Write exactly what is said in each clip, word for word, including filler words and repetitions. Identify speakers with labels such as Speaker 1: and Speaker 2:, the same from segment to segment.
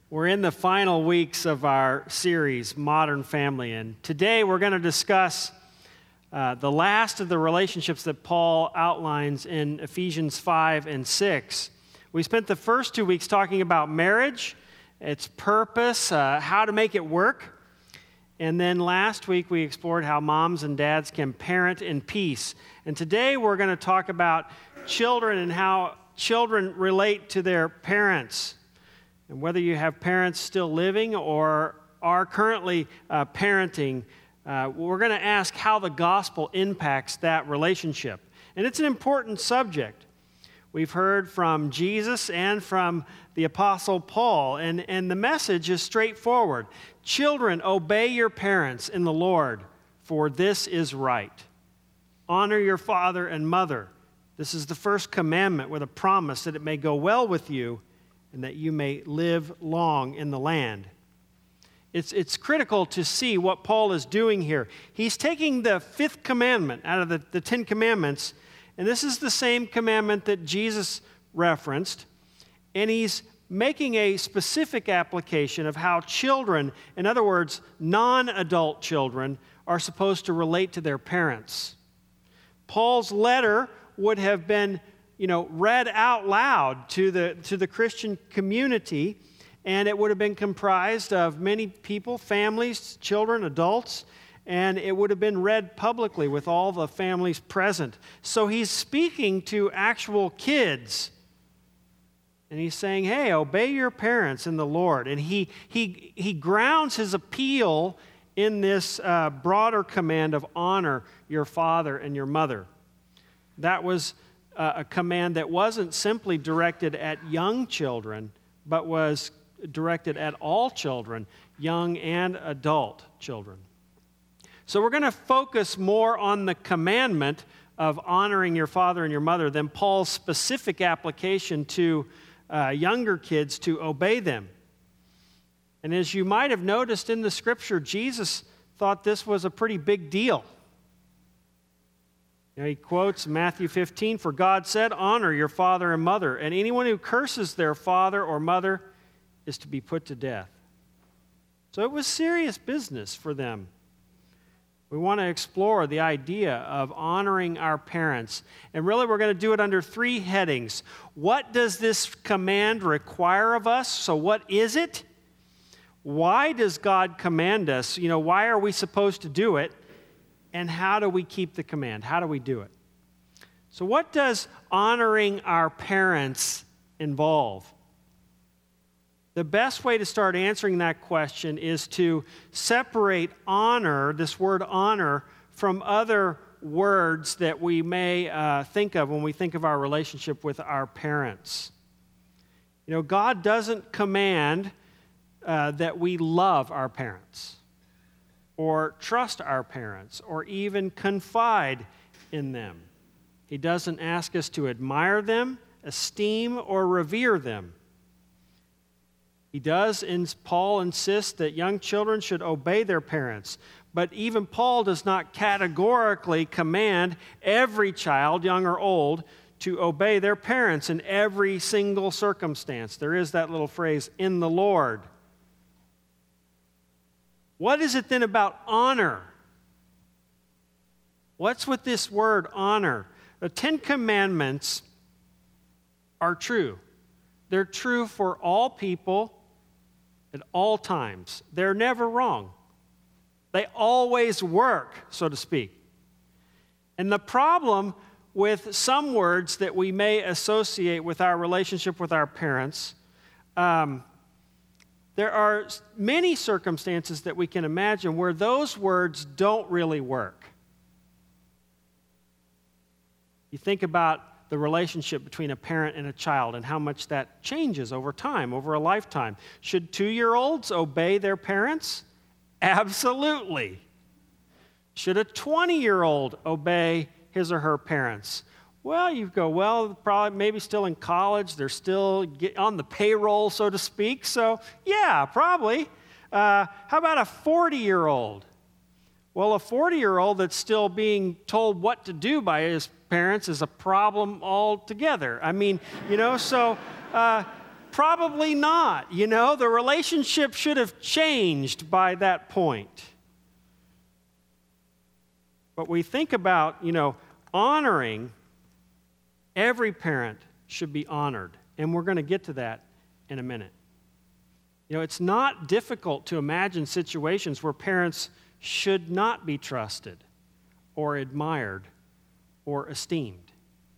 Speaker 1: We're in the final weeks of our series, Modern Family, and today we're going to discuss uh, the last of the relationships that Paul outlines in Ephesians five and six. We spent the first two weeks talking about marriage, its purpose, uh, how to make it work, and then last week we explored how moms and dads can parent in peace. And today we're going to talk about children and how children relate to their parents. And whether you have parents still living or are currently uh, parenting, uh, we're going to ask how the gospel impacts that relationship. And it's an important subject. We've heard from Jesus and from the Apostle Paul, and, and the message is straightforward. Children, obey your parents in the Lord, for this is right. Honor your father and mother. This is the first commandment with a promise that it may go well with you and that you may live long in the land. It's, it's critical to see what Paul is doing here. He's taking the fifth commandment out of the, the Ten Commandments, and this is the same commandment that Jesus referenced, and he's making a specific application of how children, in other words, non-adult children, are supposed to relate to their parents. Paul's letter would have been you know, read out loud to the to the Christian community, and it would have been comprised of many people, families, children, adults, and it would have been read publicly with all the families present. So he's speaking to actual kids, and he's saying, hey, obey your parents in the Lord. And he he he grounds his appeal in this uh, broader command of honor your father and your mother. That was a command that wasn't simply directed at young children, but was directed at all children, young and adult children. So we're going to focus more on the commandment of honoring your father and your mother than Paul's specific application to uh, younger kids to obey them. And as you might have noticed in the scripture, Jesus thought this was a pretty big deal. You know, he quotes Matthew fifteen, "For God said, honor your father and mother, and anyone who curses their father or mother is to be put to death." So it was serious business for them. We want to explore the idea of honoring our parents. And really, we're going to do it under three headings. What does this command require of us? So what is it? Why does God command us? You know, why are we supposed to do it? And how do we keep the command? How do we do it? So what does honoring our parents involve? The best way to start answering that question is to separate honor, this word honor, from other words that we may uh, think of when we think of our relationship with our parents. You know, God doesn't command uh, that we love our parents, or trust our parents, or even confide in them. He doesn't ask us to admire them, esteem, or revere them. He does, and Paul insists that young children should obey their parents, but even Paul does not categorically command every child, young or old, to obey their parents in every single circumstance. There is that little phrase, in the Lord. What is it then about honor? What's with this word honor? The Ten Commandments are true. They're true for all people at all times. They're never wrong. They always work, so to speak. And the problem with some words that we may associate with our relationship with our parents, um, there are many circumstances that we can imagine where those words don't really work. You think about the relationship between a parent and a child and how much that changes over time, over a lifetime. Should two-year-olds obey their parents? Absolutely. Should a twenty-year-old obey his or her parents? Well, you go, well, probably maybe still in college. They're still get on the payroll, so to speak. So, yeah, probably. Uh, how about a forty-year-old? Well, a forty-year-old that's still being told what to do by his parents is a problem altogether. I mean, you know, so uh, Probably not. You know, the relationship should have changed by that point. But we think about, you know, honoring, every parent should be honored. And we're going to get to that in a minute. You know, it's not difficult to imagine situations where parents should not be trusted or admired or esteemed.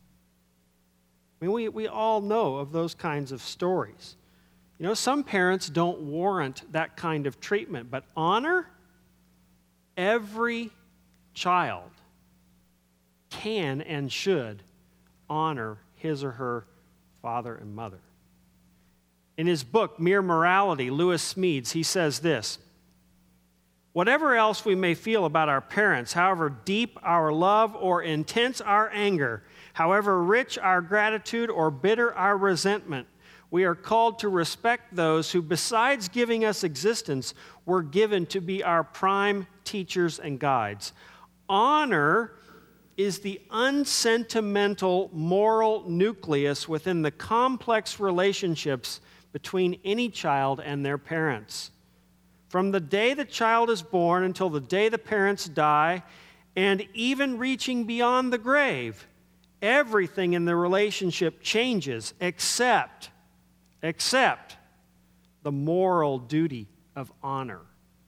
Speaker 1: I mean, we, we all know of those kinds of stories. You know, some parents don't warrant that kind of treatment, but honor, every child can and should honor his or her father and mother. In his book, Mere Morality, Lewis Smedes, he says this: whatever else we may feel about our parents, however deep our love or intense our anger, however rich our gratitude or bitter our resentment, we are called to respect those who, besides giving us existence, were given to be our prime teachers and guides. Honor is the unsentimental moral nucleus within the complex relationships between any child and their parents. From the day the child is born until the day the parents die, and even reaching beyond the grave, everything in the relationship changes except, except the moral duty of honor.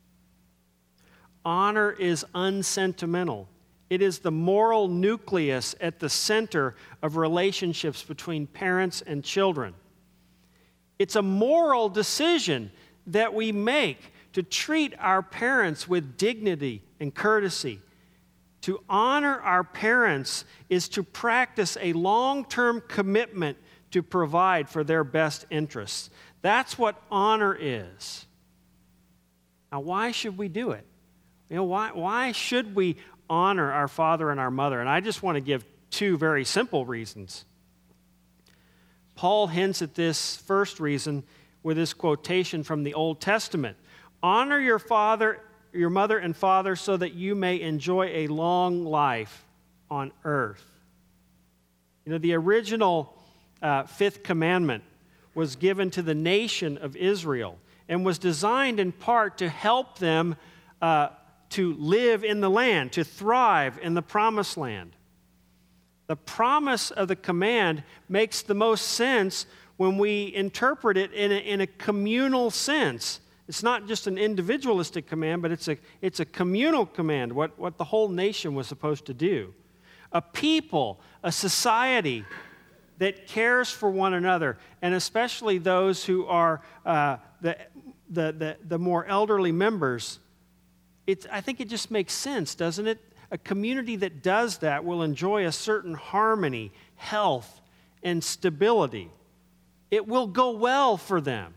Speaker 1: Honor is unsentimental. It is the moral nucleus at the center of relationships between parents and children. It's a moral decision that we make to treat our parents with dignity and courtesy. To honor our parents is to practice a long-term commitment to provide for their best interests. That's what honor is. Now, why should we do it? You know, why, why should we honor our father and our mother? And I just want to give two very simple reasons. Paul hints at this first reason with this quotation from the Old Testament. Honor your father, your mother and father, so that you may enjoy a long life on earth. You know, the original uh, fifth commandment was given to the nation of Israel and was designed in part to help them uh, to live in the land, to thrive in the promised land. The promise of the command makes the most sense when we interpret it in a, in a communal sense. It's not just an individualistic command, but it's a, it's a communal command, what, what the whole nation was supposed to do. A people, a society that cares for one another, and especially those who are uh, the, the, the, the more elderly members. It's, I think it just makes sense, doesn't it? A community that does that will enjoy a certain harmony, health, and stability. It will go well for them.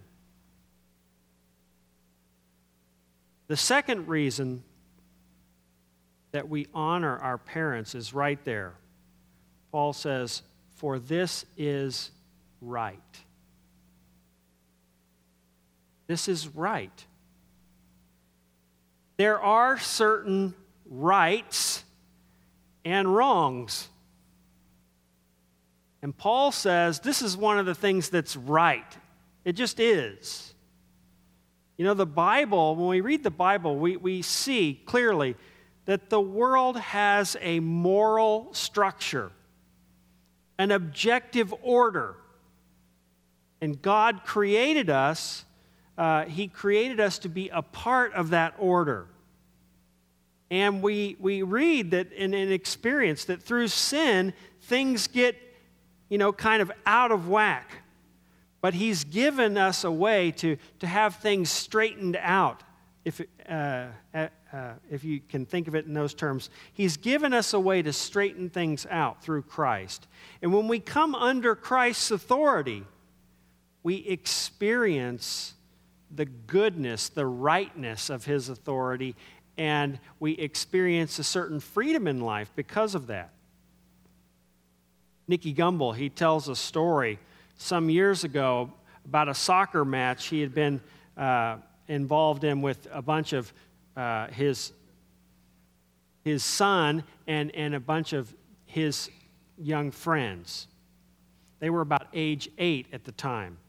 Speaker 1: The second reason that we honor our parents is right there. Paul says, for this is right. This is right. There are certain rights and wrongs. And Paul says this is one of the things that's right. It just is. You know, the Bible, when we read the Bible, we, we see clearly that the world has a moral structure, an objective order. And God created us, uh, He created us to be a part of that order. And we, we read that in an experience that through sin, things get, you know, kind of out of whack. But He's given us a way to, to have things straightened out, if, uh, uh, uh, if you can think of it in those terms. He's given us a way to straighten things out through Christ. And when we come under Christ's authority, we experience the goodness, the rightness of His authority, and we experience a certain freedom in life because of that. Nicky Gumbel, he tells a story some years ago about a soccer match he had been uh, involved in with a bunch of uh, his, his son and, and a bunch of his young friends. They were about age eight at the time.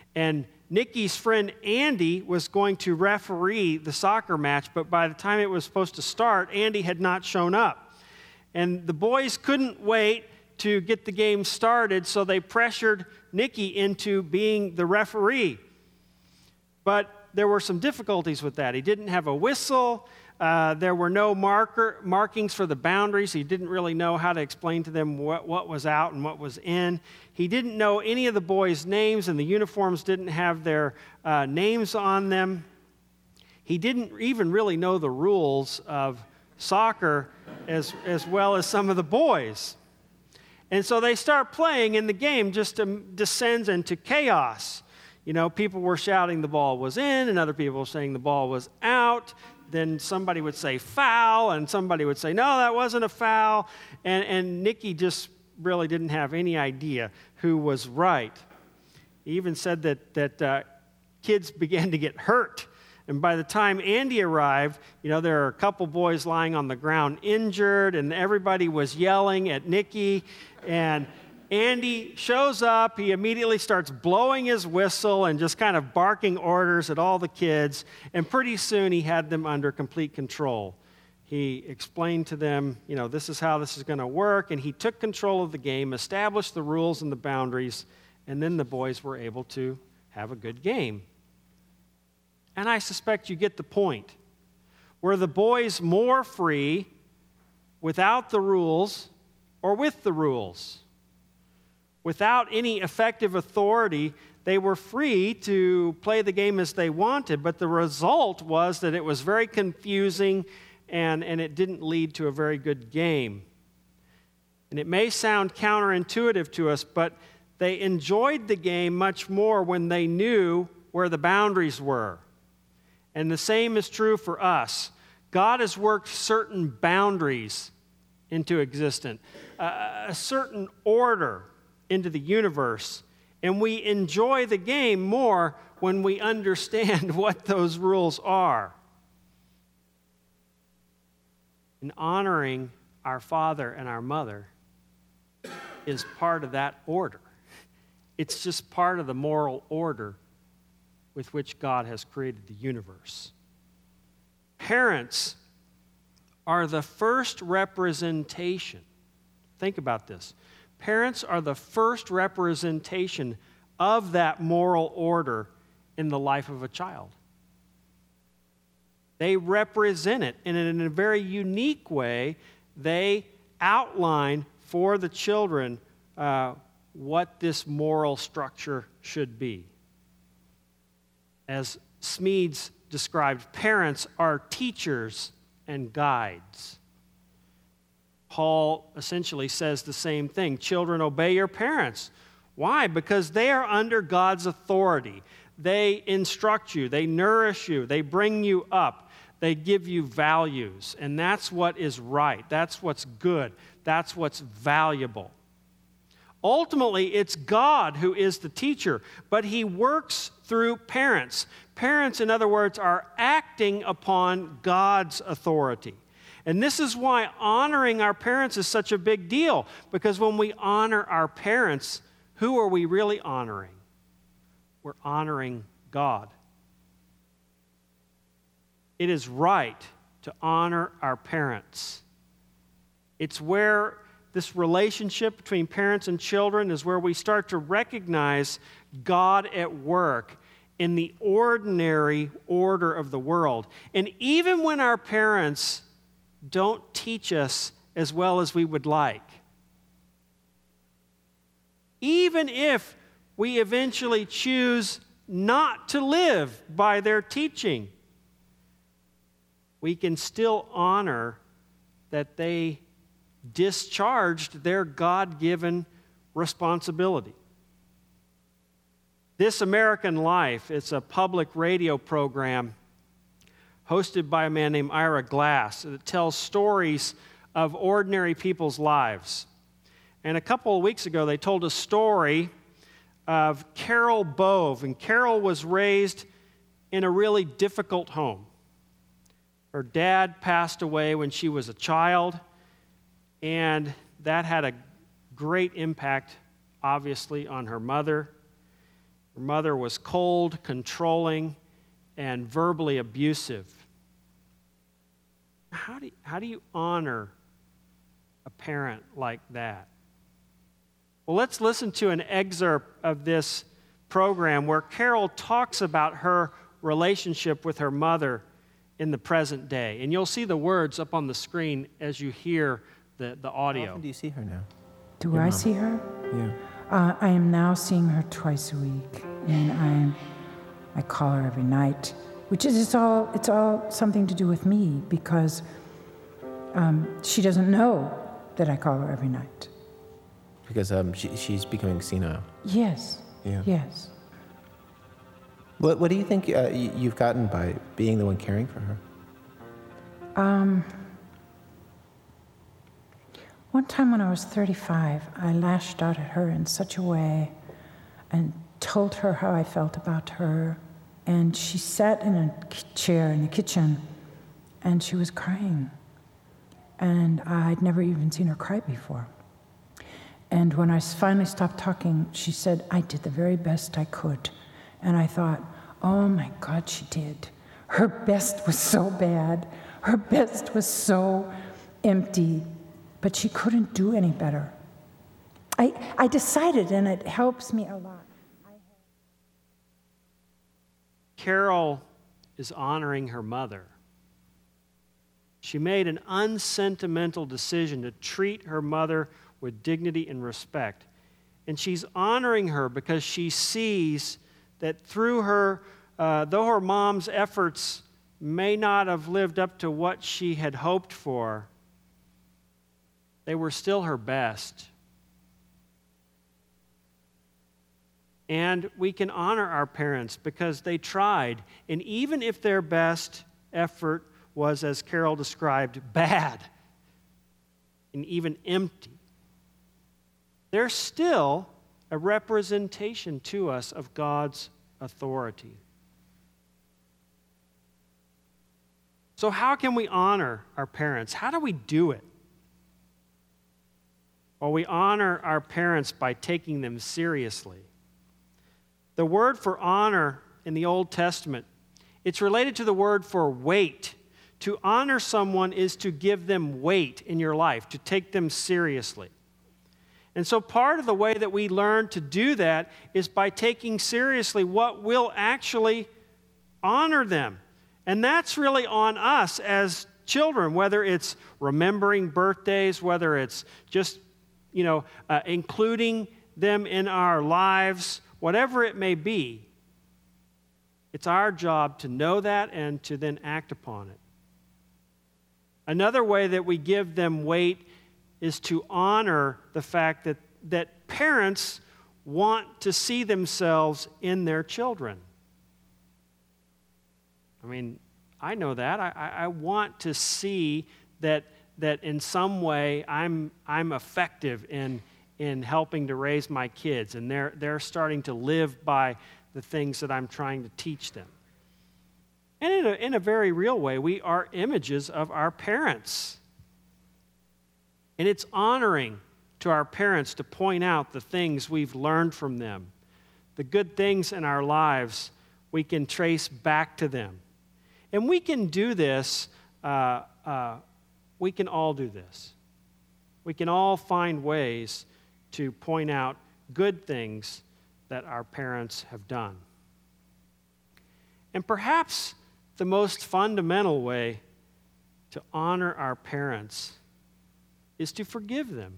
Speaker 1: And Nikki's friend Andy was going to referee the soccer match, but by the time it was supposed to start, Andy had not shown up. And the boys couldn't wait to get the game started, so they pressured Nikki into being the referee. But there were some difficulties with that. He didn't have a whistle. Uh, there were no marker markings for the boundaries. He didn't really know how to explain to them what, what was out and what was in. He didn't know any of the boys' names, and the uniforms didn't have their uh, names on them. He didn't even really know the rules of soccer as, as well as some of the boys. And so they start playing, and the game just um, descends into chaos. You know, people were shouting the ball was in, and other people were saying the ball was out. Then somebody would say foul, and somebody would say, no, that wasn't a foul. And, and Nikki just really didn't have any idea who was right. He even said that, that uh, kids began to get hurt. And by the time Andy arrived, you know, there are a couple boys lying on the ground injured, and everybody was yelling at Nikki. And Andy shows up, he immediately starts blowing his whistle and just kind of barking orders at all the kids, and pretty soon he had them under complete control. He explained to them, you know, this is how this is going to work, and he took control of the game, established the rules and the boundaries, and then the boys were able to have a good game. And I suspect you get the point. Were the boys more free without the rules or with the rules? Without any effective authority, they were free to play the game as they wanted, but the result was that it was very confusing and, and it didn't lead to a very good game. And it may sound counterintuitive to us, but they enjoyed the game much more when they knew where the boundaries were. And the same is true for us. God has worked certain boundaries into existence, uh, a certain order into the universe, and we enjoy the game more when we understand what those rules are. And honoring our father and our mother is part of that order. It's just part of the moral order with which God has created the universe. Parents are the first representation. Think about this. Parents are the first representation of that moral order in the life of a child. They represent it, and in a very unique way, they outline for the children uh, what this moral structure should be. As Smedes described, parents are teachers and guides. Paul essentially says the same thing. Children, obey your parents. Why? Because they are under God's authority. They instruct you. They nourish you. They bring you up. They give you values. And that's what is right. That's what's good. That's what's valuable. Ultimately, it's God who is the teacher, but he works through parents. Parents, in other words, are acting upon God's authority. And this is why honoring our parents is such a big deal, because when we honor our parents, who are we really honoring? We're honoring God. It is right to honor our parents. It's where this relationship between parents and children is where we start to recognize God at work in the ordinary order of the world. And even when our parents don't teach us as well as we would like, even if we eventually choose not to live by their teaching, we can still honor that they discharged their God-given responsibility. This American Life, it's a public radio program hosted by a man named Ira Glass that tells stories of ordinary people's lives. And a couple of weeks ago, they told a story of Carol Bove. And Carol was raised in a really difficult home. Her dad passed away when she was a child, and that had a great impact, obviously, on her mother. Her mother was cold, controlling, and verbally abusive. How do you, how do you honor a parent like that? Well, let's listen to an excerpt of this program where Carol talks about her relationship with her mother in the present day. And you'll see the words up on the screen as you hear the, the audio.
Speaker 2: How often do you see her now?
Speaker 3: Do
Speaker 2: Your
Speaker 3: I
Speaker 2: mom.
Speaker 3: see her?
Speaker 2: Yeah.
Speaker 3: Uh, I am now seeing her twice a week, and I I call her every night, which is it's all it's all something to do with me because um, she doesn't know that I call her every night.
Speaker 2: Because um, she, she's becoming senile.
Speaker 3: Yes.
Speaker 2: Yeah.
Speaker 3: Yes.
Speaker 2: What What do you think uh, you, you've gotten by being the one caring for her?
Speaker 3: Um. One time when I was thirty-five, I lashed out at her in such a way and told her how I felt about her. And she sat in a chair in the kitchen and she was crying. And I'd never even seen her cry before. And when I finally stopped talking, she said, "I did the very best I could." And I thought, oh my God, she did. Her best was so bad. Her best was so empty. But she couldn't do any better. I, I decided, and it helps me a lot.
Speaker 1: Carol is honoring her mother. She made an unsentimental decision to treat her mother with dignity and respect. And she's honoring her because she sees that through her, uh, though her mom's efforts may not have lived up to what she had hoped for, they were still her best. And we can honor our parents because they tried. And even if their best effort was, as Carol described, bad and even empty, they're still a representation to us of God's authority. So how can we honor our parents? How do we do it? Well, we honor our parents by taking them seriously. The word for honor in the Old Testament, it's related to the word for weight. To honor someone is to give them weight in your life, to take them seriously. And so part of the way that we learn to do that is by taking seriously what will actually honor them. And that's really on us as children, whether it's remembering birthdays, whether it's just you know, uh, including them in our lives, whatever it may be. It's our job to know that and to then act upon it. Another way that we give them weight is to honor the fact that, that parents want to see themselves in their children. I mean, I know that. I, I, I want to see that that in some way I'm I'm effective in in helping to raise my kids, and they're they're starting to live by the things that I'm trying to teach them. And in a, in a very real way, we are images of our parents. And it's honoring to our parents to point out the things we've learned from them. The good things in our lives we can trace back to them. And we can do this uh, uh, We can all do this. We can all find ways to point out good things that our parents have done. And perhaps the most fundamental way to honor our parents is to forgive them.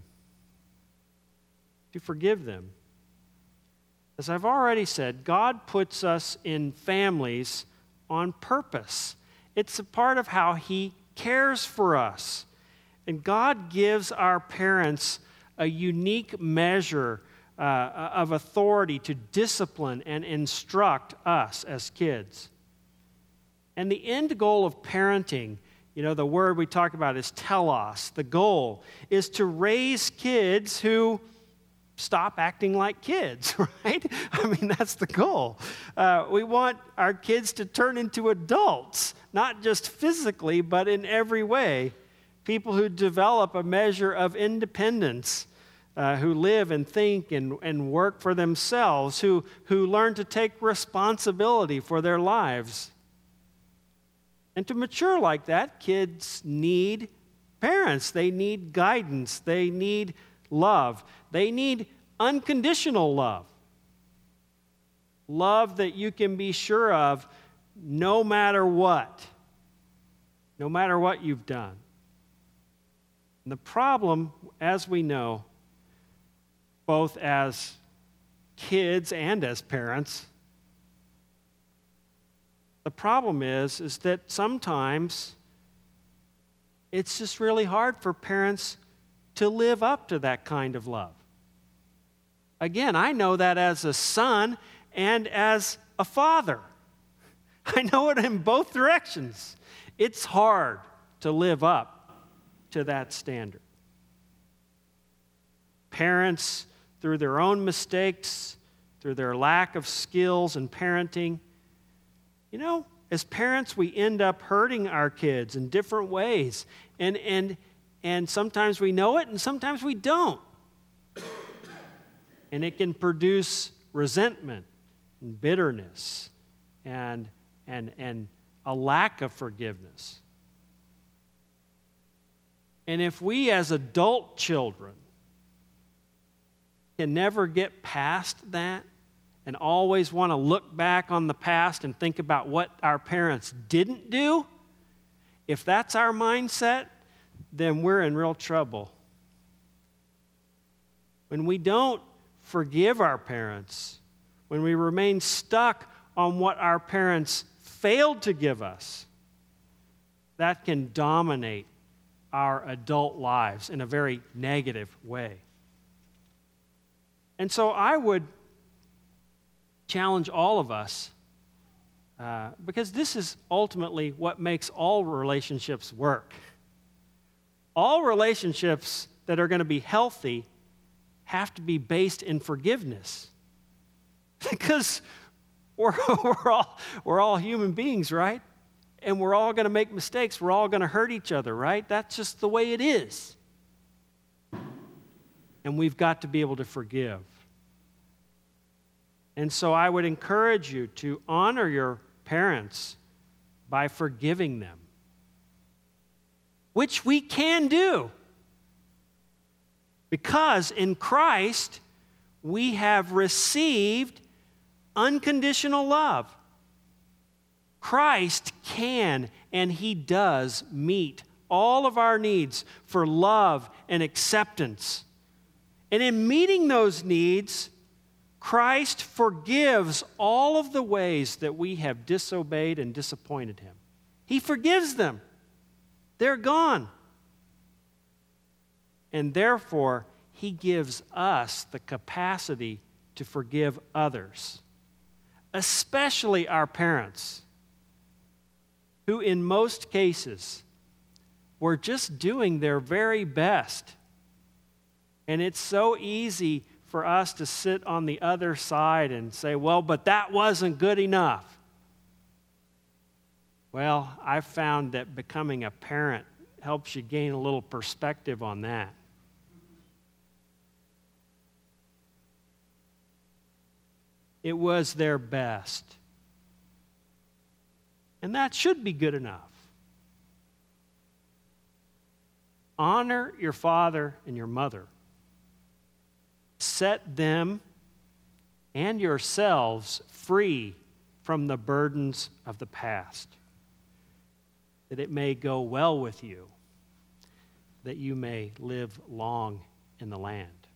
Speaker 1: To forgive them. As I've already said, God puts us in families on purpose. It's a part of how He cares for us. And God gives our parents a unique measure uh, of authority to discipline and instruct us as kids. And the end goal of parenting, you know, the word we talk about is telos. The goal is to raise kids who stop acting like kids, right? I mean, that's the goal. Uh, we want our kids to turn into adults, not just physically, but in every way. People who develop a measure of independence uh, who live and think and, and work for themselves, who, who learn to take responsibility for their lives. And to mature like that, kids need parents. They need guidance. They need love. They need unconditional love. Love that you can be sure of no matter what. No matter what you've done. And the problem, as we know, both as kids and as parents, the problem is, is that sometimes it's just really hard for parents to live up to that kind of love. Again, I know that as a son and as a father. I know it in both directions. It's hard to live up to that standard. Parents, through their own mistakes, through their lack of skills in parenting, you know, as parents, we end up hurting our kids in different ways. And, and, and sometimes we know it, and sometimes we don't. And it can produce resentment and bitterness and, and, and a lack of forgiveness. And if we as adult children can never get past that and always want to look back on the past and think about what our parents didn't do, if that's our mindset, then we're in real trouble. When we don't forgive our parents, when we remain stuck on what our parents failed to give us, that can dominate our adult lives in a very negative way. And so I would challenge all of us, uh, because this is ultimately what makes all relationships work. All relationships that are going to be healthy have to be based in forgiveness. Because we're, we're, all, we're all human beings, right? And we're all going to make mistakes. We're all going to hurt each other, right? That's just the way it is. And we've got to be able to forgive. And so I would encourage you to honor your parents by forgiving them, which we can do. Because in Christ, we have received unconditional love. Christ can and He does meet all of our needs for love and acceptance. And in meeting those needs, Christ forgives all of the ways that we have disobeyed and disappointed Him. He forgives them. They're gone. And therefore, He gives us the capacity to forgive others, especially our parents, who in most cases were just doing their very best. And it's so easy for us to sit on the other side and say, well, but that wasn't good enough. Well, I've found that becoming a parent helps you gain a little perspective on that. It was their best. And that should be good enough. Honor your father and your mother. Set them and yourselves free from the burdens of the past, that it may go well with you, that you may live long in the land.